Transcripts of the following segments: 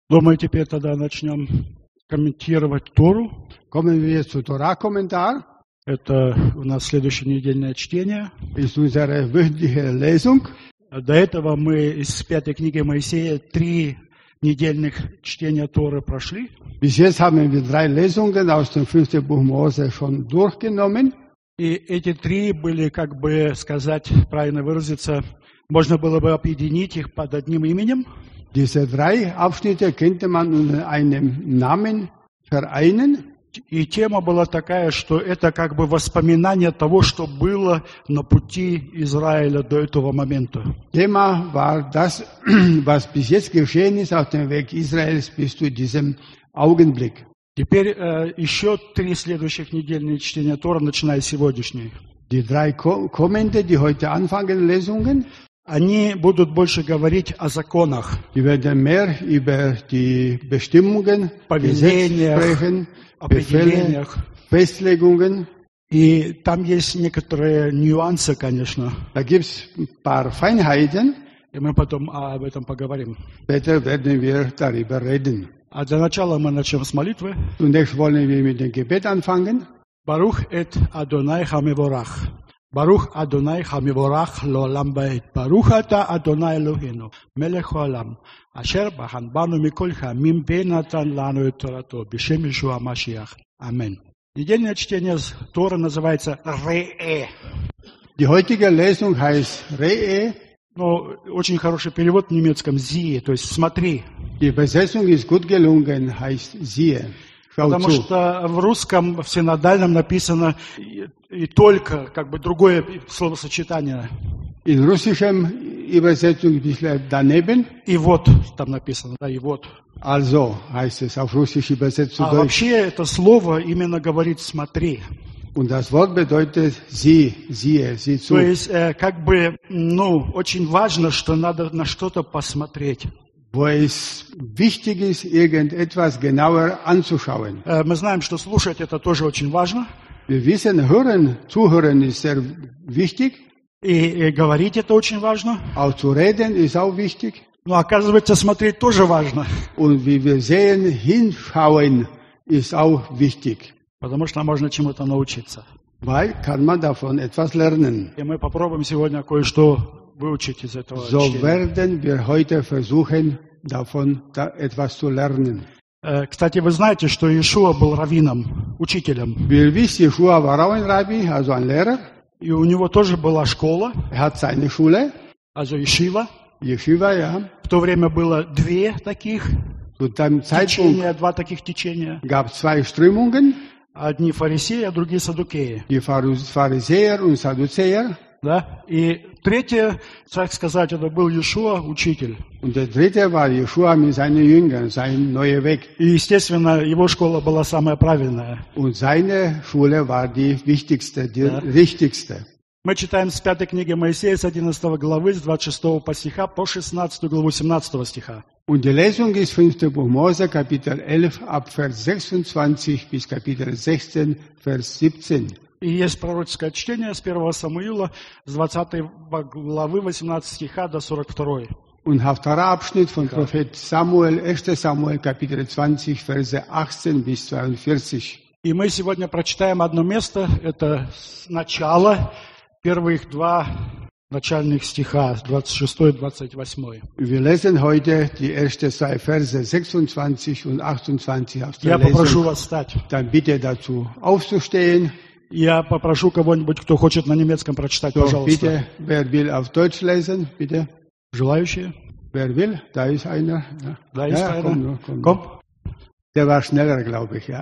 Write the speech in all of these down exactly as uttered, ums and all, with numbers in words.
Думаю, теперь тогда начнем комментировать Тору. Kommen wir zu Torah-Kommentar. Это у нас следующее недельное чтение. Ist unsere wöchentliche Lesung. До этого мы из пятой книги Моисея три недельных чтения Торы прошли. Bis jetzt haben wir drei Lesungen aus dem fünften Buch Mose schon durchgenommen. И эти три были, как бы сказать, правильно выразиться, можно было бы объединить их под одним именем. Diese drei Abschnitte könnte man unter einem Namen vereinen. И тема была такая, что это как бы воспоминание того, что было на пути Израиля до этого момента. Thema war das, was bis jetzt geschehen ist auf dem Weg Israels bis zu diesem Augenblick. Теперь э, еще три следующих недельные чтения Тора, начиная с сегодняшней. Die drei kommenden, die heute anfangen, Lesungen, они будут больше говорить о законах, die werden mehr über die Bestimmungen, Gesetze sprechen, Befehle, Festlegungen. И там есть некоторые нюансы, конечно. Da gibt es ein paar Feinheiten. И мы потом об этом поговорим. Später werden wir darüber reden. А для начала мы начнем с молитвы. Zunächst wollen wir mit dem Gebet anfangen. Baruch et Adonai HaMevorach. Baruch Adonai HaMevorach L'olam Ba'ed. Baruch ata Adonai Eloheinu, Melech Haolam. Asher bachan banu mikol hamim venatan lanu et Torato. Б'shem Yeshua Mashiach. Амен. Недельное чтение Торы называется Ре'е. Die heutige Lesung heißt Re'e. Ну, очень хороший перевод в немецком «зие», то есть «смотри». Die Übersetzung ist gut gelungen, heißt siehe. Schau Потому zu. что в русском, в синодальном написано и, и только, как бы другое словосочетание. In russischem Übersetzung ein bisschen daneben. И вот там написано, да, и вот. Also heißt es auf Russisch übersetzt zu А Deutsch. вообще это слово именно говорит «смотри». Und das Wort bedeutet sieh, siehe, sieh zu. То есть, э, как бы, ну, очень важно, что надо на что-то посмотреть. Wo es wichtig ist, irgendetwas genauer anzuschauen. Э, мы знаем, что слушать это тоже очень важно. Wir wissen, hören, zuhören ist sehr wichtig. И, и говорить это очень важно. Auch zu reden ist auch wichtig. Но оказывается, смотреть тоже важно. Und wie wir sehen, hinschauen ist auch wichtig. Потому что можно чему-то научиться. Weil kann man davon etwas lernen. И мы попробуем сегодня кое-что выучить из этого So чтения. werden wir heute versuchen, davon da etwas zu lernen. Э, Кстати, вы знаете, что Иешуа был раввином, учителем. Wir wissen, Jeschua war auch ein Rabbi, also ein Lehrer. И у него тоже была школа, Er hat seine Schule, also Ешива. Yeshiva, ja. В то время было две таких Zu dem Zeitpunkt течения, два таких течения. gab es zwei Strömungen, Одни фарисеи, а другие садукеи. die Pharisäer und Sadduzäer. Да? И третье, так сказать, это был Иешуа, учитель. Und der dritte war Jeschua mit seinen Jüngern, sein neuer Weg. И, естественно, его школа была самая правильная. Und seine Schule war die wichtigste, die Ja. richtigste. Мы читаем с пятой книги Моисея, с одиннадцатой главы, с двадцать шестого по стиха, по шестнадцатую главу, семнадцатого стиха. Und die Lesung ist fünftes Buch Mose, Kapitel elf, ab Vers sechsundzwanzig bis Kapitel sechzehn, Vers siebzehn. И есть пророческое чтение с первого Самуила, с двадцатой главы, восемнадцатого стиха до сорок второй. Und Haftarah-Abschnitt von Prophet Samuel, erstes Samuel, Kapitel zwanzig, Verse achtzehn bis zweiundvierzig. И мы сегодня прочитаем одно место, это с начала, первых два начальных стиха, двадцать шестой и двадцать восьмой. Wir lesen heute die ersten zwei Verse sechsundzwanzig und achtundzwanzig aus der Я попрошу Lesung. вас встать. Dann bitte dazu aufzustehen. Я попрошу кого-нибудь, кто хочет на немецком прочитать, So, пожалуйста. bitte, wer will auf Deutsch lesen, bitte. Желающие? Wer will? Da ist einer. Ja, Da ist ja, einer. komm, nur, komm. Komm. Der war schneller, glaube ich, ja.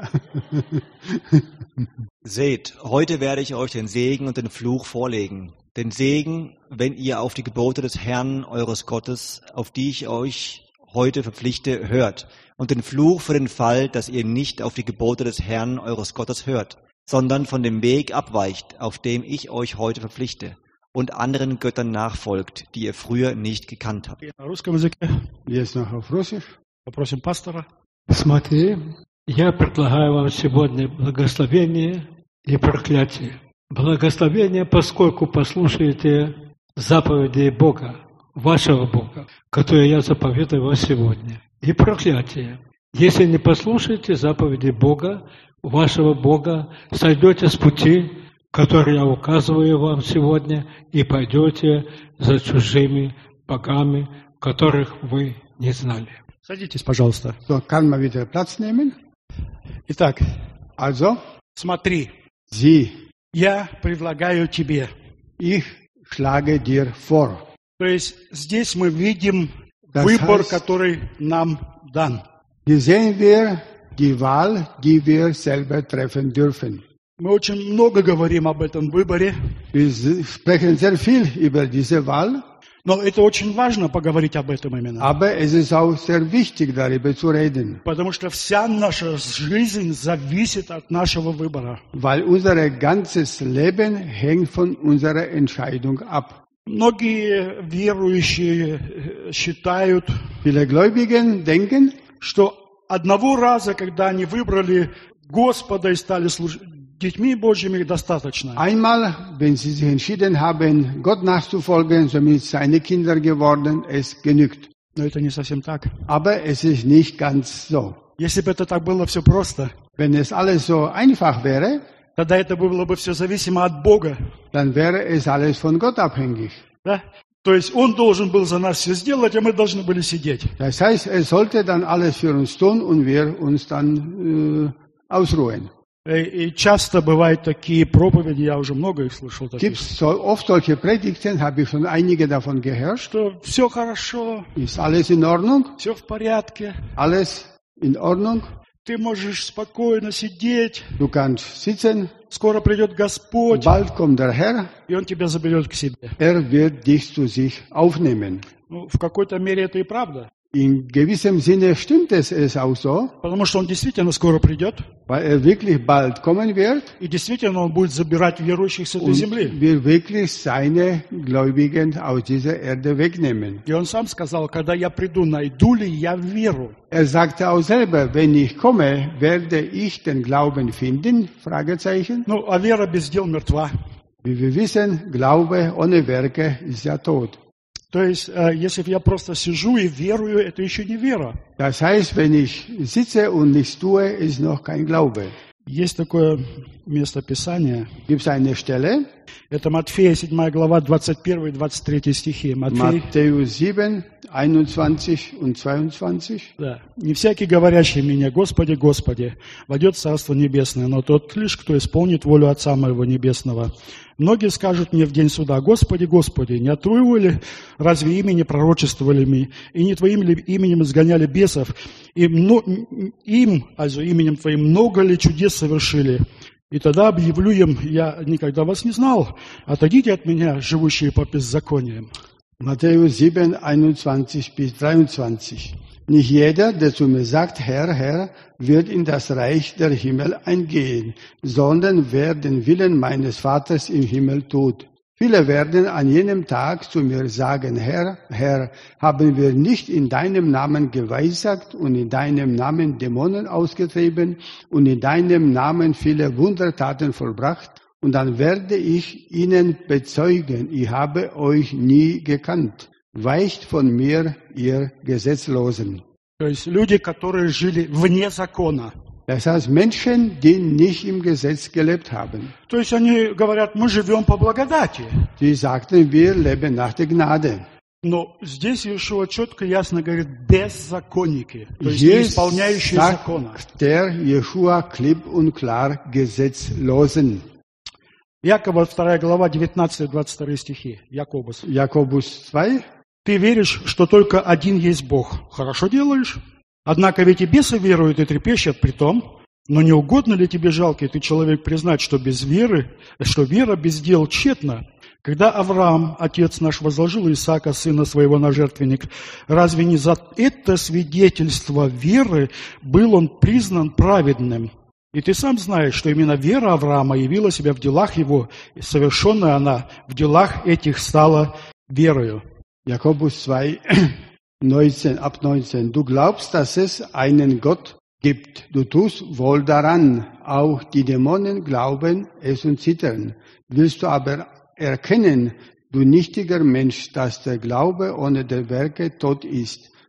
Seht, heute werde ich euch den Segen und den Fluch vorlegen. Den Segen, wenn ihr auf die Gebote des Herrn, eures Gottes, auf die ich euch heute verpflichte, hört. Und den Fluch für den Fall, dass ihr nicht auf die Gebote des Herrn, eures Gottes hört, sondern von dem Weg abweicht, auf dem ich euch heute verpflichte, und anderen Göttern nachfolgt, die ihr früher nicht gekannt habt. На русском языке. Jetzt noch auf Russisch. Попросим пастора. Смотри, я предлагаю вам сегодня благословение и проклятие. Благословение, поскольку послушаете заповеди Бога, вашего Бога, которые я заповедую вам сегодня. и проклятие. Если не послушаете заповеди Бога, вашего Бога, сойдете с пути, который я указываю вам сегодня, и пойдете за чужими богами, которых вы не знали. Садитесь, пожалуйста. So, kann man wieder Platz nehmen? Итак, Also, смотри, sieh, я предлагаю тебе. ich schlage dir vor. То есть здесь мы видим Das выбор, heißt- который нам дан. Hier sehen wir die Wahl, die wir selber treffen dürfen. Мы очень много говорим об этом выборе, Wir s- sprechen sehr viel über diese Wahl, но это очень важно поговорить об этом именно. aber es ist auch sehr wichtig, darüber zu reden, Потому что вся наша жизнь зависит от нашего выбора. weil unser ganzes Leben hängt von unserer Entscheidung ab. Многие верующие э, считают, Viele Gläubigen denken, что одного раза, когда они выбрали Господа и стали служ- детьми Божьими, достаточно. einmal, wenn sie sich entschieden haben, Gott nachzufolgen, somit seine Kinder geworden, es genügt. Но это не совсем так. Aber es ist nicht ganz so. Если бы это так было все просто, Wenn es alles so einfach wäre, тогда это было бы все зависимо от Бога. dann wäre es alles von Gott abhängig. Да? То есть Он должен был за нас все сделать, а мы должны были сидеть. Das heißt, er sollte dann alles für uns tun und wir uns dann äh, ausruhen. И, и часто бывают такие проповеди, я уже много их слышал, таких, Gibt es so, oft solche Predigten, habe ich schon einige davon gehört. что все хорошо, Ist alles in Ordnung? все в порядке, Alles in Ordnung? ты можешь спокойно сидеть, Du kannst sitzen, скоро придет Господь, bald kommt der Herr, и Он тебя заберет к себе. er wird dich zu sich aufnehmen. Ну, в какой-то мере это и правда, In gewissem Sinne stimmt es, es auch so, потому что Он действительно скоро придет, weil er wirklich bald kommen wird и действительно Он будет забирать верующих с этой und земли. will wirklich seine Gläubigen aus dieser Erde wegnehmen. И Он сам сказал, когда я приду, найду ли я веру? Er sagte auch selber, wenn ich komme, werde ich den Glauben finden? Fragezeichen. Ну, а вера без дел мертва. Wie wir wissen, Glaube ohne Werke ist ja tot. То есть, э, если я просто сижу и верую, это еще не вера. Das heißt, wenn ich sitze und nichts tue, ist noch kein Glaube. Есть такое место Писания. Gibt es eine Stelle, Это Матфея, седьмая глава, двадцать первый и двадцать третий стихи. Матфей, Matthäus sieben, einundzwanzig und zweiundzwanzig. да. «Не всякий, говорящий мне, Господи, Господи, войдет в Царство Небесное, но тот лишь, кто исполнит волю Отца Моего Небесного. Многие скажут мне в день суда, Господи, Господи, не от Твоего ли разве имени пророчествовали мы, и не Твоим ли именем изгоняли бесов, и мно- им, also именем Твоим, много ли чудес совершили? И тогда объявлю им, я никогда вас не знал, отойдите от меня, живущие по беззакониям». Matthäus sieben, einundzwanzig bis dreiundzwanzig. Nicht jeder, der zu mir sagt, Herr, Herr, wird in das Reich der Himmel eingehen, sondern wer den Willen meines Vaters im Himmel tut. Viele werden an jenem Tag zu mir sagen, Herr, Herr, haben wir nicht in deinem Namen geweissagt und in deinem Namen Dämonen ausgetrieben und in deinem Namen viele Wundertaten vollbracht? Und dann werde ich ihnen bezeugen, ich habe euch nie gekannt. Weicht von mir, ihr Gesetzlosen. То есть люди, которые жили вне закона. Das heißt Menschen, die nicht im Gesetz gelebt haben. То есть они говорят, мы живем по благодати. Die sagten, wir leben nach der Gnade. Но здесь Иешуа четко и ясно говорит, беззаконники, то есть не Hier исполняющие закона. sagt der Jeshua klipp und klar Gesetzlosen. Якова вторая глава, девятнадцатый двадцать второй стихи. Якобус. Jakobus zwei. Ты веришь, что только один есть Бог. Хорошо делаешь. Однако ведь и бесы веруют и трепещут при том. Но не угодно ли тебе, жалкий ты человек, признать, что без веры, что вера без дел тщетна? Когда Авраам, отец наш, возложил Исаака, сына своего, на жертвенник, разве не за это свидетельство веры был он признан праведным? И ты сам знаешь, что именно вера Авраама явила себя в делах его, и совершенная она в делах этих стала верою. Jakobus zwei, neunzehn, ab neunzehn. Du glaubst, dass es einen Gott gibt. Du tust wohl daran. Auch die Dämonen glauben es und zittern. Willst du aber erkennen, du nichtiger Mensch, dass der Glaube ohne der Werke tot ist?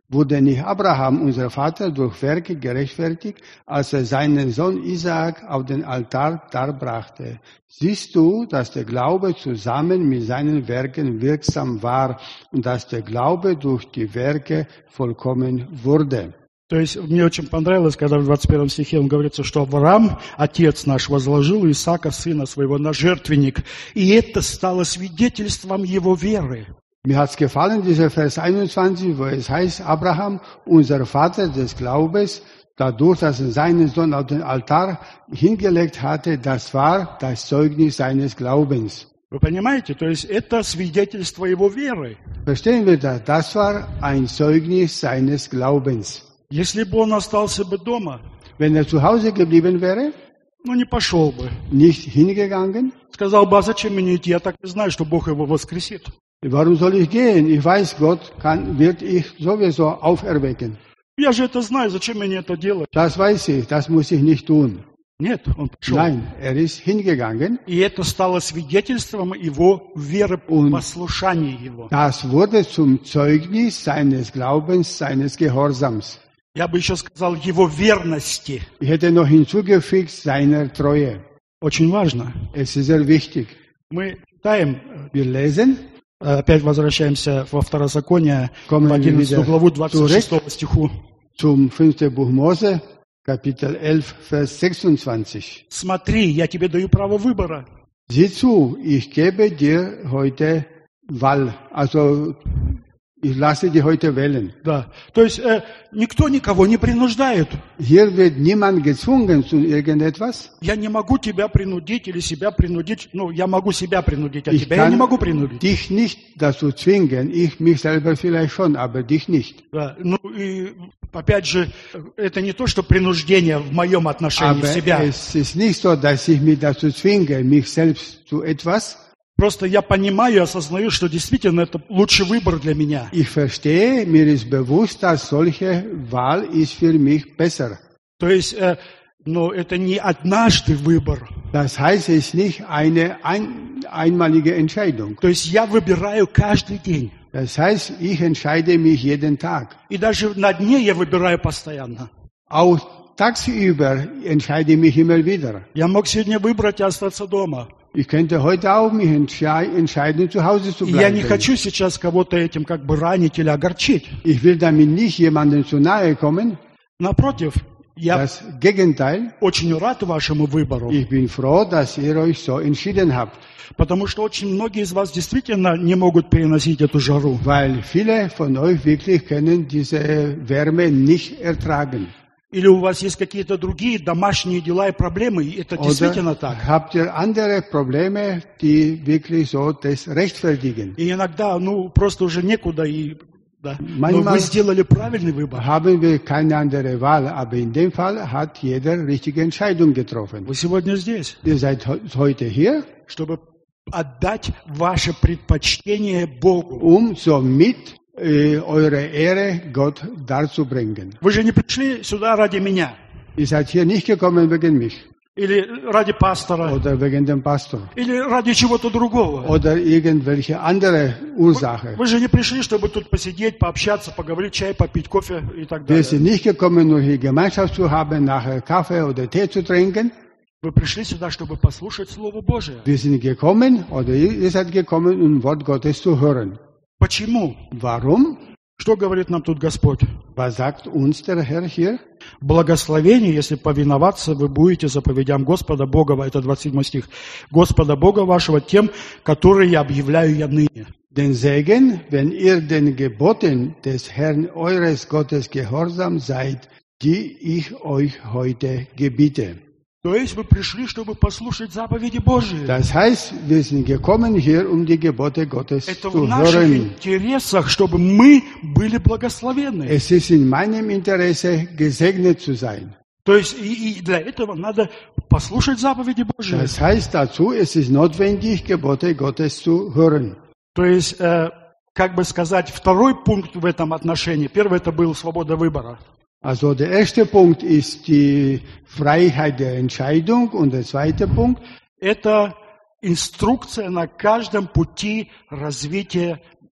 Wurde nicht Abraham, unser Vater, durch Werke gerechtfertigt, als er seinen Sohn Isaak auf den Altar darbrachte? Siehst du, dass der Glaube zusammen mit seinen Werken wirksam war und dass der Glaube durch die Werke vollkommen wurde? То есть мне очень понравилось, когда в двадцать первом стихе он говорится, что Авраам, отец наш, возложил Исаака, сына своего, на жертвенник, и это стало свидетельством его веры. Mir hat's gefallen, dieser Vers einundzwanzig, wo es heißt, Abraham, unser Vater des Glaubens, dadurch, dass er seinen Sohn auf den Altar hingelegt hatte, das war das Zeugnis seines Glaubens. Вы понимаете? То есть это свидетельство его веры. Verstehen wir das? Das war ein Zeugnis seines Glaubens. Если бы он остался бы дома, Wenn er zu Hause geblieben wäre, ну не пошел бы. nicht hingegangen, Сказал бы, а зачем мне идти? Я так и знаю, что Бог его воскресит. warum soll ich gehen? Ich weiß, Gott kann, wird ich sowieso auferwecken. Я же это знаю, зачем мне это делать? Das weiß ich, das muss ich nicht tun. Нет, он пошел. Nein, er ist hingegangen. И это стало свидетельством его веры, Und послушания его. das wurde zum Zeugnis seines Glaubens, seines Gehorsams. Я бы еще сказал, его верности. Ich hätte noch hinzugefügt, seiner Treue. Очень важно. Es ist sehr wichtig. Мы читаем, Wir lesen, опять возвращаемся во Второзаконие, Kommen в wir одиннадцатую wieder главу, двадцать шестому стиху. zum fünften Buch Mose, Kapitel elf, Vers sechsundzwanzig. Смотри, я тебе даю право выбора. Sieh zu, ich gebe dir heute Wahl. Also, ich lasse dir heute wählen. Да. То есть э, никто никого не принуждает. Hier wird niemand gezwungen zu irgendetwas. Я не могу тебя принудить или себя принудить. Ну, я могу себя принудить, а Ich тебя я не kann могу принудить. dich nicht dazu zwingen, ich mich selber vielleicht schon, aber dich nicht. Да. Ну и опять же, это не то, что принуждение в моем отношении Aber себя. es ist nicht so, dass ich mich dazu zwinge, mich selbst zu etwas. Просто я понимаю и осознаю, что действительно это лучший выбор для меня. Ich verstehe, mir ist bewusst, dass solche Wahl ist für mich besser. То есть, э, но это не однажды выбор. Das heißt, es ist nicht eine ein, einmalige Entscheidung. То есть я выбираю каждый день. Das heißt, ich entscheide mich jeden Tag. И даже на дне я выбираю постоянно. Auch tagsüber entscheide ich mich immer wieder. Я мог сегодня выбрать и остаться дома. Ich könnte heute auch mich entschei- entscheiden, zu Hause zu И я не bleiben. хочу сейчас кого-то этим как бы ранить или огорчить. Ich will damit nicht jemandem zu nahe kommen. Напротив, я Das Gegenteil. очень рад вашему выбору, Ich bin froh, dass ihr euch so entschieden habt. потому что очень многие из вас действительно не могут переносить эту жару. Weil viele von euch wirklich können diese Wärme nicht ertragen. Или у вас есть какие-то другие домашние дела и проблемы, и это действительно Oder так. habt ihr andere Probleme, die wirklich so das rechtfertigen? И иногда, ну, просто уже некуда, и, да. Но Manchmal- вы сделали правильный выбор. Haben wir keine andere Wahl, aber in dem Fall hat jeder richtige Entscheidung getroffen. Вы сегодня здесь, Ihr seid he- heute hier, чтобы отдать ваше предпочтение Богу. um somit äh, eure Ehre Gott darzubringen. Вы же не пришли сюда ради меня, Ihr seid hier nicht gekommen wegen mich или ради пастора, oder wegen dem Pastor или ради чего-то другого. oder irgendwelche andere Ursache. Вы же не пришли, чтобы тут посидеть, пообщаться, поговорить, чай попить, кофе и так Wir далее. sind nicht gekommen, nur hier Gemeinschaft zu haben, nachher Kaffee oder Tee zu trinken. Вы пришли сюда, чтобы послушать Слово Божие. Wir sind gekommen oder ihr seid gekommen, um Wort Gottes zu hören. Почему? Warum? Что говорит нам тут Господь? Was sagt uns der Herr hier? Благословение, если повиноваться, вы будете заповедям Господа Бога, это двадцать седьмой стих, Господа Бога вашего тем, которые я объявляю я ныне. Den Segen, wenn ihr den Geboten des Herrn eures Gottes gehorsam seid, die ich euch heute gebiete. То есть вы пришли, чтобы послушать заповеди Божии. Das heißt, wir sind gekommen hier, um die Gebote Gottes Это в zu наших hören. интересах, чтобы мы были благословенны. Es ist in meinem Interesse, gesegnet zu sein. То есть и, и для этого надо послушать заповеди Божии. Das heißt dazu, es ist notwendig, Gebote Gottes zu hören. То есть, э, как бы сказать, второй пункт в этом отношении. Первый это был свобода выбора. Also der erste Punkt ist die Freiheit der Entscheidung und der zweite Punkt Это инструкция на каждом пути развития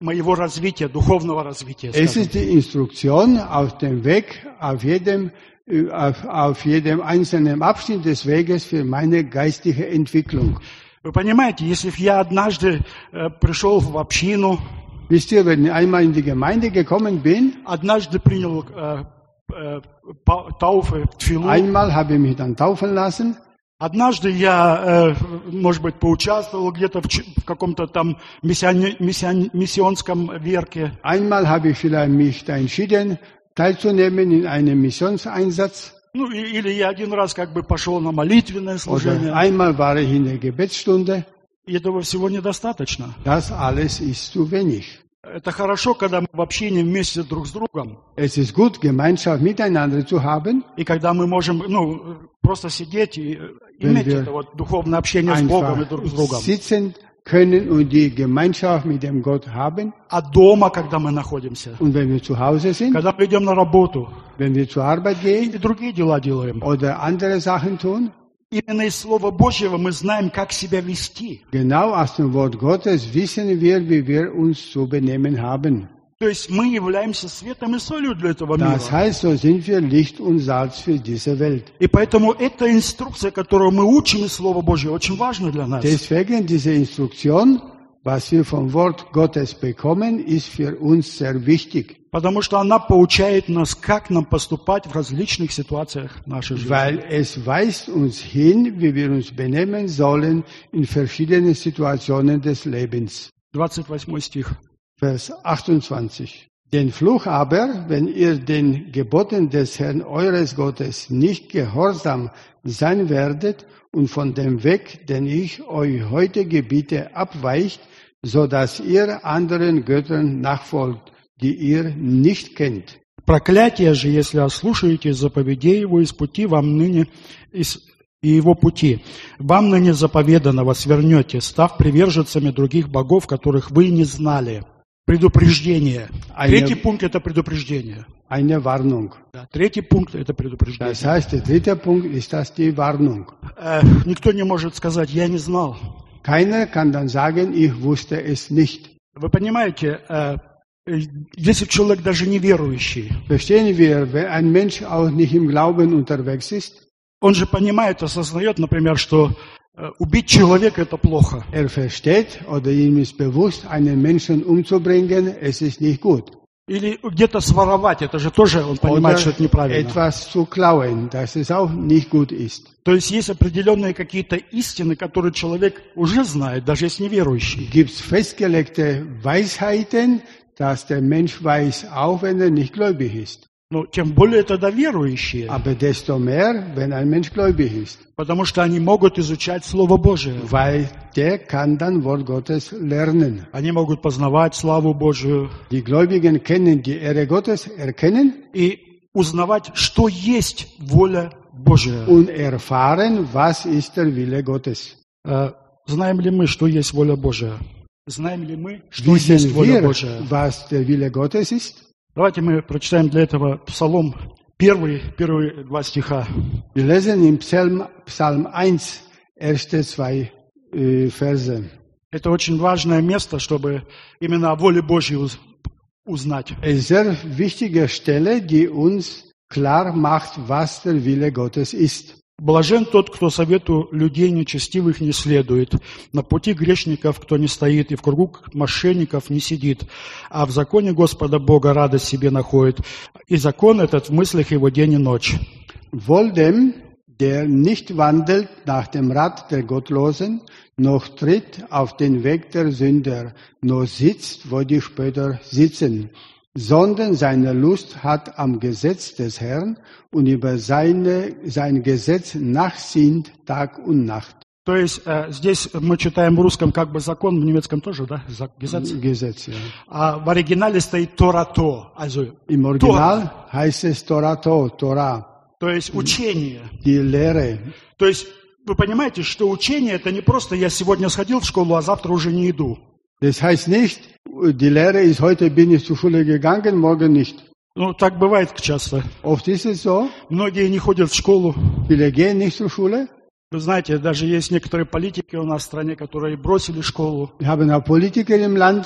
моего развития, духовного развития. Es скажем. ist die Instruktion auf dem Weg, auf jedem, äh, auf, auf jedem einzelnen Abschnitt des Weges für meine geistige Entwicklung. Вы понимаете, если б я однажды э, пришел в общину, Wisst ihr, wenn ich einmal in die Gemeinde gekommen bin, однажды принял э, э, па- тауфы, тфилу, einmal habe ich mich dann taufen lassen, однажды я, э, может быть, поучаствовал где-то в, ч- в каком-то там миссиони- миссион- миссионском верке, einmal habe ich vielleicht mich da entschieden, teilzunehmen in einem Missionseinsatz, ну и- или я один раз как бы пошел на молитвенное oder служение. einmal war ich in der Gebetsstunde. И этого всего недостаточно. Das alles ist zu wenig. Это хорошо, когда мы в общении вместе друг с другом. Es ist gut, Gemeinschaft miteinander zu haben, И когда мы можем, ну, просто сидеть и э, иметь wir это вот духовное общение с Богом и друг с einfach другом. sitzen können und die Gemeinschaft mit dem Gott haben. А дома, когда мы находимся, Und wenn wir zu Hause sind, когда мы идем на работу wenn wir zur Arbeit gehen и другие дела делаем, oder andere Sachen tun, именно из Слова Божьего мы знаем, как себя вести. genau aus dem Wort Gottes wissen wir, wie wir uns zu benehmen haben. То есть мы являемся светом и солью для этого мира. Das heißt, so sind wir Licht und Salz für diese Welt. И поэтому эта инструкция, которую мы учим из Слова Божьего, очень важна для нас. Deswegen diese Instruktion, was wir vom Wort Gottes bekommen, ist für uns sehr wichtig, Потому что она поучает нас, как нам поступать в различных ситуациях нашей жизни. weil es weist uns hin, wie wir uns benehmen sollen in verschiedenen Situationen des Lebens. двадцать восьмой стих. Vers achtundzwanzig. Den Fluch aber, wenn ihr den Geboten des Herrn eures Gottes nicht gehorsam sein werdet und von dem Weg, den ich euch heute gebiete, abweicht, so dass ihr anderen Göttern nachfolgt, die ihr nicht kennt. Проклятие же, если ослушаете заповедей его из пути вам ныне, из и его пути. Вам ныне заповеданного свернете, став приверженцами других богов, которых вы не знали. Предупреждение. А Третий я- пункт – это предупреждение. Eine Warnung. Да, Третий пункт – это Das предупреждение. heißt, der dritte Punkt ist das die Warnung. Э, никто не может сказать, я не знал. Keiner kann dann sagen, ich wusste es nicht. Вы понимаете, э, э, если человек даже неверующий, Verstehen wir, wenn ein Mensch auch nicht im Glauben unterwegs ist, он же понимает, осознает, например, что э, убить человека – это плохо. er versteht oder ihm ist bewusst, einen Menschen umzubringen, es ist nicht gut. Или где-то своровать, это же тоже он понимает, что это Oder неправильно. etwas zu klauen, dass es auch nicht gut ist. То есть есть определенные какие-то истины, которые человек уже знает, даже если неверующий. Gibt es festgelegte Weisheiten, dass der Mensch weiß, auch wenn er nicht gläubig ist. Но тем более тогда верующие, Aber desto mehr, wenn ein Mensch gläubig ist. потому что они могут изучать Слово Божие. Weil der kann dann Wort Gottes lernen. Они могут познавать славу Божию Die Gläubigen können die Ehre Gottes erkennen и узнавать, что есть воля Божия. und erfahren, was ist der Wille Gottes. Э, Знаем ли мы, что есть воля Божия? Знаем ли мы, что есть Wissen воля wir, Божия? was der Wille Gottes ist? Давайте мы прочитаем для этого Псалом первый, первые два стиха. Wir lesen im Psalm, Psalm eins, erste zwei äh, Verse. Это очень важное место, чтобы именно о воле Божьей уз- узнать. Es ist eine sehr wichtige Stelle, die uns klar macht, was der Wille Gottes ist. Блажен тот, кто совету людей нечестивых не следует, на пути грешников, кто не стоит, и в кругу мошенников не сидит, а в законе Господа Бога радость себе находит, и закон этот в мыслях его день и ночь. Wohl dem, der nicht wandelt nach dem Rat der Gottlosen, noch tritt auf den Weg der Sünder, noch sitzt, wo die Spötter sitzen, sondern seine Lust hat am Gesetz des Herrn und über seine, sein Gesetz nachsinnt Tag und Nacht. То есть э, здесь мы читаем в русском как бы закон, в немецком тоже, да? Зак- Gesetz. Gesetz, ja. А в оригинале стоит Торато, also Im Original heißt es Torato, Torah, то есть учение. die Lehre. То есть вы понимаете, что учение это не просто я сегодня сходил в школу, а завтра уже не иду. Das heißt nicht, die Lehre ist, heute bin ich zur Schule gegangen, morgen nicht. Ну, так бывает часто. Oft ist es so, Многие не ходят в школу. viele gehen nicht zur Schule. Вы знаете, даже есть некоторые политики у нас в стране, которые бросили школу. Wir haben auch Politiker im Land,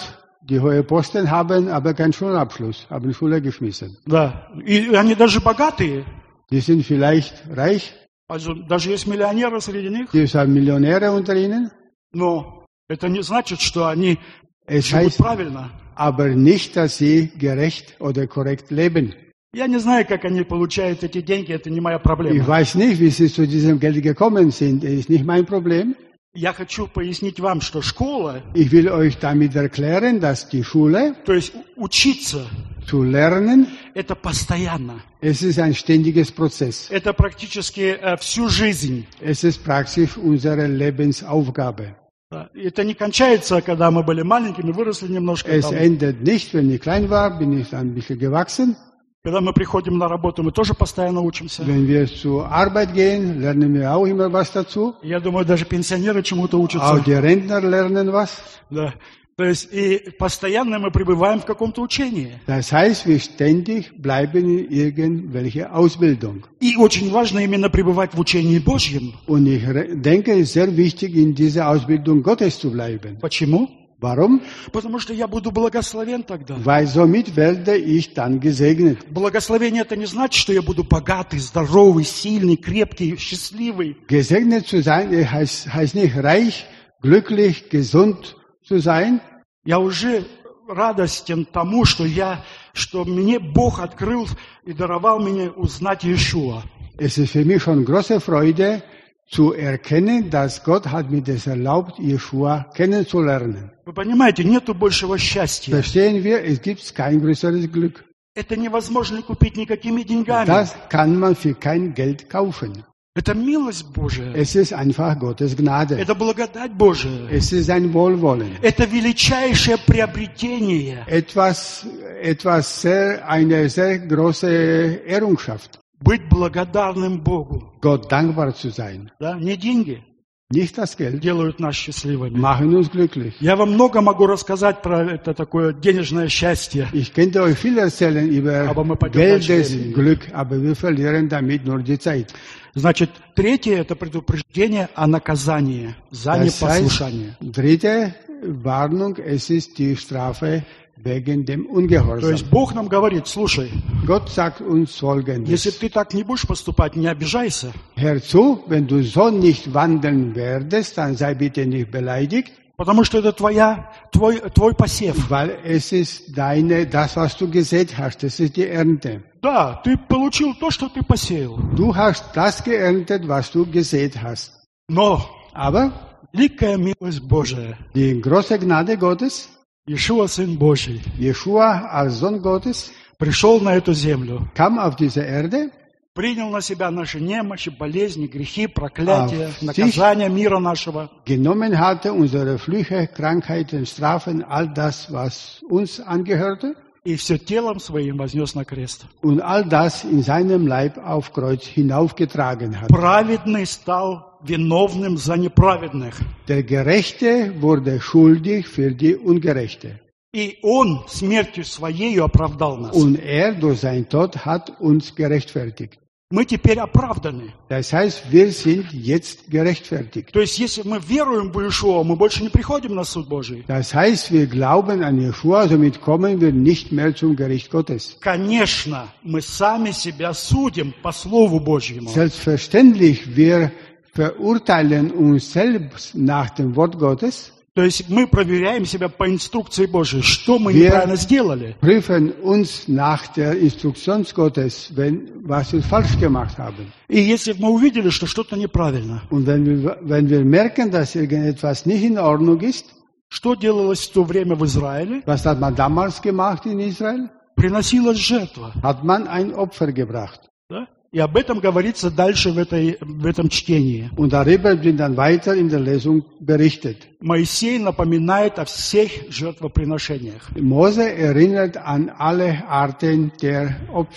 Die hohe Posten haben aber keinen Schulabschluss, haben Schule geschmissen. Да. И они даже богатые. Die sind vielleicht reich, Also даже есть миллионеры среди них. die sind Millionäre unter ihnen. Но это не значит, что они Es живут heißt правильно. aber nicht, dass sie gerecht oder korrekt leben. Я не знаю, как они получают эти деньги, это не моя Ich проблема. weiß nicht, wie sie zu diesem Geld gekommen sind. Das ist nicht mein Problem. Я хочу пояснить вам, что школа, Ich will euch damit erklären, dass die Schule то есть у- учиться, zu lernen, это постоянно. es ist ein ständiges Prozess. Это практически э, всю жизнь. Es ist praktisch unsere Lebensaufgabe. Да. И это не кончается, когда мы были маленькими, выросли немножко. Es Там. endet nicht, wenn ich klein war, bin ich ein bisschen gewachsen. Когда мы приходим на работу, мы тоже постоянно учимся. Wenn wir zur Arbeit gehen, lernen wir auch immer was dazu. Я думаю, даже пенсионеры чему-то учатся. Auch die Rentner lernen was. Да. То есть и постоянно мы пребываем в каком-то учении. Das heißt, wir ständig bleiben in irgendwelcher Ausbildung. И очень важно именно пребывать в учении Божьем. Und ich re- denke, es ist sehr wichtig, in dieser Ausbildung Gottes zu bleiben. Почему? Warum? Потому что я буду благословен тогда. Weil somit werde ich dann gesegnet. Благословение это не значит, что я буду богатый, здоровый, сильный, крепкий, счастливый. Gesegnet zu sein äh, heißt, heißt nicht reich, glücklich, gesund zu sein. Я уже радостен тому, что я, что мне Бог открыл и даровал мне узнать Иешуа. Es ist für mich schon große Freude zu erkennen, dass Gott hat mir das erlaubt, Jeschua kennenzulernen. Вы понимаете, нету большего счастья. Verstehen wir, es gibt kein größeres Glück. Это невозможно купить никакими деньгами. Das kann man für kein Geld kaufen. Это милость Божия. Es ist einfach Gottes Gnade. Это благодать Божия. Es ist ein Wohlwollen. Это величайшее приобретение. Etwas, etwas sehr, eine sehr große Errungenschaft. Быть благодарным Богу. Gott dankbar zu sein. Да? Не деньги Nicht das Geld. делают нас счастливыми. Machen uns glücklich. Я вам много могу рассказать про это такое денежное счастье. Ich könnte euch viel erzählen über Aber wir pойдем дальше Geldes времени. Glück, aber wir verlieren damit nur die Zeit. Значит, третье – это предупреждение о наказании за Das непослушание. heißt, dritte Warnung, es ist die Strafe wegen dem То Ungehorsam. есть Бог нам говорит, слушай, Gott sagt uns Folgendes. если ты так не будешь поступать, не обижайся. Hör zu, wenn du so nicht wandeln werdest, dann sei bitte nicht beleidigt, Потому что это твоя, твой, твой посев. weil es ist deine, das, was du gesät hast, das ist die Ernte. Да, ты получил то, что ты посеял. Du hast das geerntet, was du gesät hast. Но Aber великая милость Божия, die große Gnade Gottes, Иешуа, Сын Божий, Jeschua als Sohn Gottes, пришел на эту землю, kam auf diese Erde, принял на себя наши немощи, болезни, грехи, проклятия, А, наказания мира нашего. genommen hatte unsere Flüche, Krankheiten, Strafen, all das, was uns angehörte, И все телом своим вознес на крест. und all das in seinem Leib auf Kreuz hinaufgetragen hat. Праведный стал виновным за неправедных. Der Gerechte wurde schuldig für die Ungerechte. И Он смертью Своею оправдал нас. Und er durch seinen Tod hat uns gerechtfertigt. Мы теперь оправданы. Das heißt, wir sind jetzt gerechtfertigt. То есть, если мы веруем в Иешуа, мы больше не приходим на суд Божий. Das heißt, wir glauben an Jeschua, somit kommen wir nicht mehr zum Gericht Gottes. Конечно, мы сами себя судим по Слову Божьему. Selbstverständlich, wir verurteilen uns selbst nach dem Wort Gottes, То есть, мы проверяем себя по инструкции Божьей, что мы Wir- неправильно сделали. prüfen uns nach der Instruktion Gottes, wenn, was wir falsch gemacht haben. И если мы увидели, что что-то неправильно, Und wenn wir, wenn wir merken, dass irgendetwas nicht in Ordnung ist, что делалось в то время в Израиле? was hat man damals gemacht in Israel? Приносилась жертва. Hat man ein Opfer gebracht. Да? И об этом говорится дальше в, этой, в этом чтении. Und darüber wird dann weiter in der Lesung berichtet. Моисей напоминает о всех жертвоприношениях. Mose erinnert an alle Arten der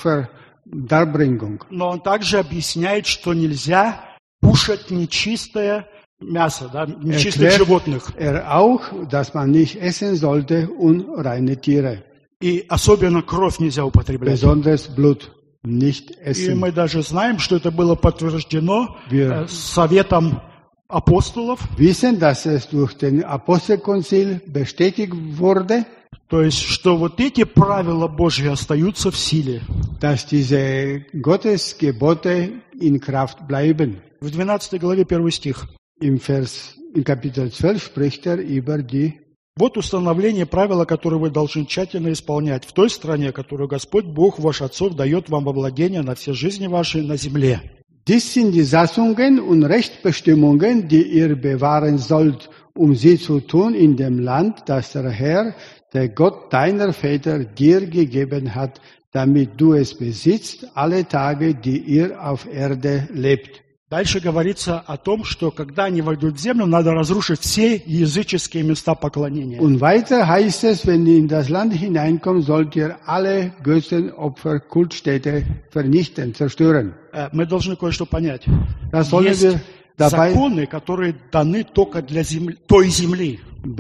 Opferdarbringung. Но он также объясняет, что нельзя кушать нечистое мясо, да, нечистых Erklärt животных. er auch, dass man nicht essen sollte unreine Tiere, И особенно кровь нельзя употреблять. besonders Blut nicht И essen. мы даже знаем, что это было подтверждено Wir- э, советом апостолов. Wissen, dass es durch den Apostelkonzil bestätigt wurde, То есть, что вот эти правила Божьи остаются в силе. dass diese Gottes Gebote in Kraft bleiben. В двенадцатой главе первый стих. Im Vers, in Kapitel zwölf spricht er über die Вот установление правила, которое вы должны тщательно исполнять в той стране, которую Господь Бог ваш отцов дает вам во владение на все жизни ваши на земле. Dies sind die Satzungen und Rechtsbestimmungen, die ihr bewahren sollt, um sie zu tun in dem Land, das der Herr, der Gott deiner Väter dir gegeben hat, damit du es besitzt, alle Tage, die ihr auf Erde lebt. Дальше говорится о том, что когда они войдут в землю, надо разрушить все языческие места поклонения. Und weiter heißt es, wenn ihr in das Land hineinkommt, sollt ihr alle Götzenopfer, Kultstätte vernichten, zerstören. Э, Мы должны кое-что понять. Das sollen Есть wir dabei законы, которые даны только для земли, той земли.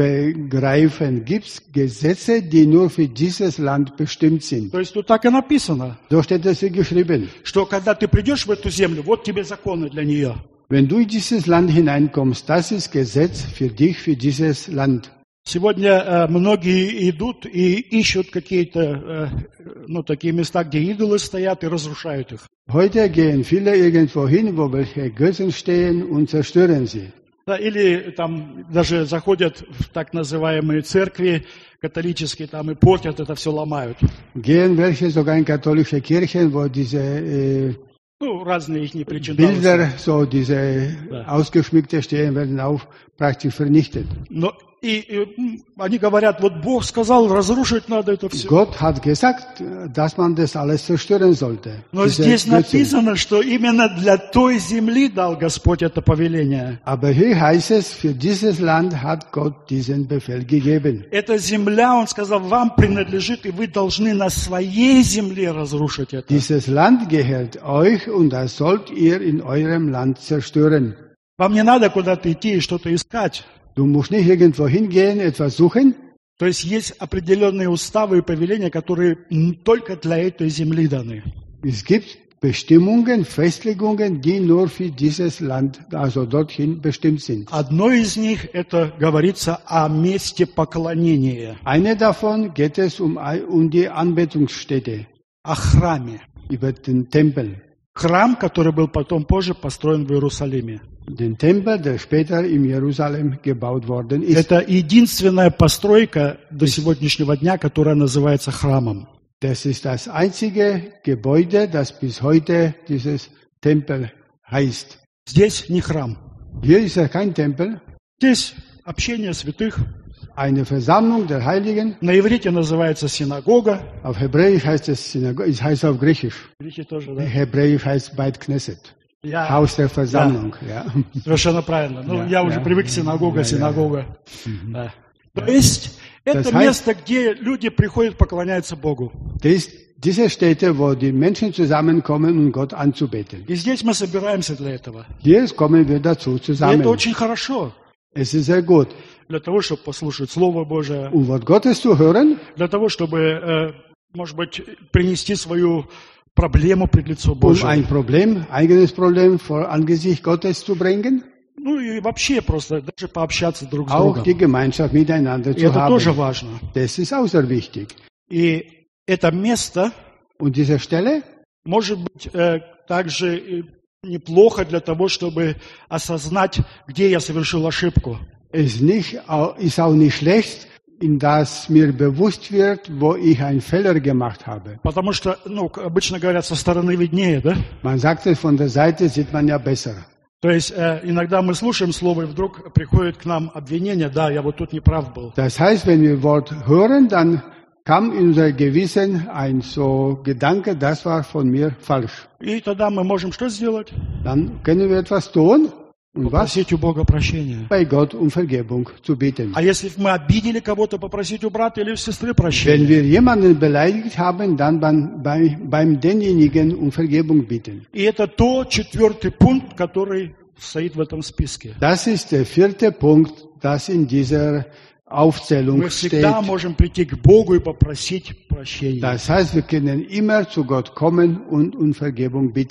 begreifen. Gibt es Gesetze, die nur für dieses Land bestimmt sind? То есть тут так и написано, So steht es hier geschrieben. что когда ты придешь в эту землю, вот тебе законы для нее. Wenn du in dieses Land hineinkommst, das ist Gesetz für dich, für dieses Land. Сегодня э, многие идут и ищут какие-то э, ну, такие места, где идолы стоят, и разрушают их. Heute gehen viele irgendwo hin, wo welche Götzen stehen und zerstören sie. Да, или там даже заходят в так называемые церкви католические, там и портят это все, ломают. Gehen welche sogar in katholische Kirchen, wo diese äh, Ну, разные их не Bilder, so diese ausgeschmückte stehen, werden auch praktisch vernichtet. Но и, и м, они говорят, вот Бог сказал, разрушить надо это все. Gott hat gesagt, dass man das alles zerstören sollte. Но diese здесь Götzen. написано, что именно для той земли дал Господь это повеление. Aber hier heißt es, für dieses Land hat Gott diesen Befehl gegeben. Эта земля, Он сказал, вам принадлежит, и вы должны на своей земле разрушить это. Dieses Land gehört euch und das sollt ihr in eurem Land zerstören. Вам не надо куда-то идти и что-то искать. Du musst nicht irgendwo hingehen, etwas suchen. То есть есть определенные уставы и повеления, которые м, только для этой земли даны. Es gibt Bestimmungen, Festlegungen, die nur für dieses Land, also dorthin bestimmt sind. Одно из них, это говорится о месте поклонения, Eine davon geht es um, um die Anbetungsstätte, о храме. über den Tempel. Храм, который был потом позже построен в Иерусалиме. Den Tempel, der später in Jerusalem gebaut worden ist. Это единственная постройка до сегодняшнего дня, которая называется храмом. Das ist das einzige Gebäude, das bis heute dieses Tempel heißt. Здесь не храм. Hier ist ja kein Tempel, Здесь общение святых. eine Versammlung der Heiligen. На иврите называется синагога. Auf Hebräisch heißt es Synagoge, es heißt auf Griechisch. Гречи тоже, да? Hebräisch heißt Beit Knesset, Я- Haus der Versammlung. Ja. Совершенно правильно. Ну, Да, я уже да. привык синагога, Да, да. синагога. Да. То есть, это Das heißt- место, где люди приходят, поклоняются Богу. Das, diese Städte, wo die Menschen zusammenkommen, um Gott anzubeten. И здесь мы собираемся для этого. Hier kommen wir dazu И это zusammen. очень хорошо. Es ist sehr gut. Для того, чтобы послушать Слово Божие. Um Wort Gottes zu hören, Для того, чтобы, э, может быть, принести свою проблему пред лицо um Божие. ein Problem, eigenes Problem vor Angesicht Gottes zu bringen, Ну и вообще просто даже пообщаться друг с auch другом. die Gemeinschaft miteinander И zu это тоже haben. важно. Das ist auch sehr wichtig. И это место Und diese Stelle может быть э, также и неплохо для того, чтобы осознать, где я совершил ошибку. ist, nicht, ist auch nicht schlecht, in das mir bewusst wird, wo ich einen Fehler gemacht habe. Потому что, ну, к- обычно говорят, со стороны виднее, да? Man sagt es, von der Seite sieht man ja besser. То есть э, иногда мы слушаем слово, и вдруг приходит к нам обвинение, да, я вот тут не прав был. Das heißt, wenn wir Wort hören, dann kam in unser Gewissen ein so Gedanke, das war von mir falsch. И тогда мы можем что сделать? Dann können wir etwas tun und was? Попросить у Бога прощения. Bei Gott um Vergebung zu bitten. А если мы обидели кого-то, попросить у брата или у сестры Wenn прощения. wir jemanden beleidigt haben, dann beim, bei, beim denjenigen um Vergebung bitten. И это то четвертый пункт, который стоит в этом списке. Das ist der vierte Punkt, das in dieser Aufzählung Мы steht. всегда можем прийти к Богу и попросить прощения. Das heißt, wir können immer zu Gott kommen und um Vergebung bitten.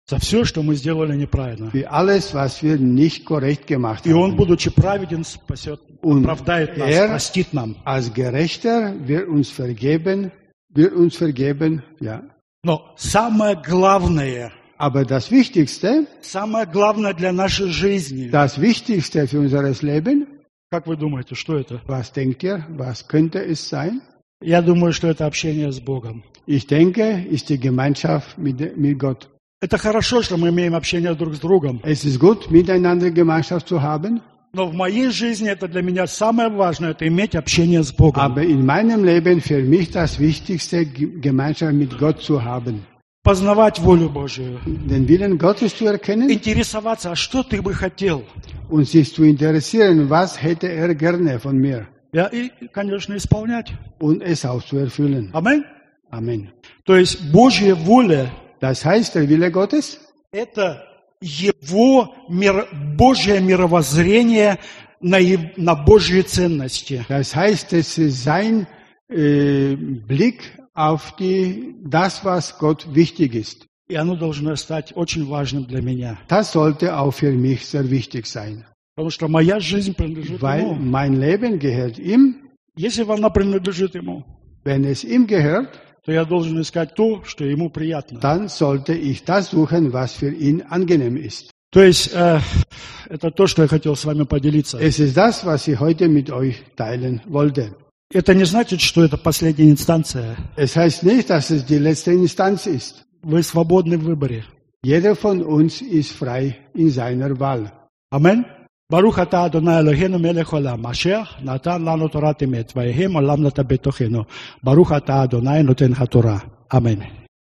за все, что мы сделали неправильно. für alles, was wir nicht korrekt gemacht И Он, haben. будучи праведен, спасет, Und оправдает нас, er- простит нам. Als Gerechter wird uns vergeben, wird uns vergeben, ja. Но самое главное, Aber das Wichtigste, самое главное для нашей жизни, das Wichtigste für unser Leben, как вы думаете, что это? was denkt ihr, was könnte es sein? Я думаю, что это общение с Богом. Ich denke, ist die Gemeinschaft mit, mit Gott. Это хорошо, что мы имеем общение друг с другом. Es ist gut, miteinander Gemeinschaft zu haben, Но в моей жизни это для меня самое важное, это иметь общение с Богом. aber in meinem Leben für mich das Wichtigste, Ge- Gemeinschaft mit Gott zu haben. Познавать волю Божию. Den Willen Gottes zu erkennen Интересоваться, а что ты бы хотел? und sich zu interessieren, was hätte er gerne von mir Ja, и, конечно, исполнять. und es auch zu erfüllen. Аминь. Amen. То есть Божья воля Das heißt, der Wille Gottes, – это Его мир, Божье мировоззрение на, ев- на Божьи ценности. das heißt, es ist sein äh, Blick auf die, das, was Gott wichtig ist. И оно должно стать очень важным для меня. Das sollte auch für mich sehr wichtig sein, Потому что моя жизнь принадлежит weil Ему. mein Leben gehört ihm. Если она принадлежит Ему, Wenn es ihm gehört, то я должен искать то, что Ему приятно. dann sollte ich das suchen, was für ihn angenehm ist. То есть э, это то, что я хотел с вами поделиться. Es ist das, was ich heute mit euch teilen wollte. Это не значит, что это последняя инстанция. Es heißt nicht, dass es die letzte Instanz ist. Вы свободны в выборе. Jeder von uns ist frei in seiner Wahl. Аминь. ברוך אתה אדוני אלוהינו מלך עולם, אשר נתן לנו תורת אמת, ויהי עולם נטע בתוכנו. ברוך אתה אדוני נותן התורה. אמן.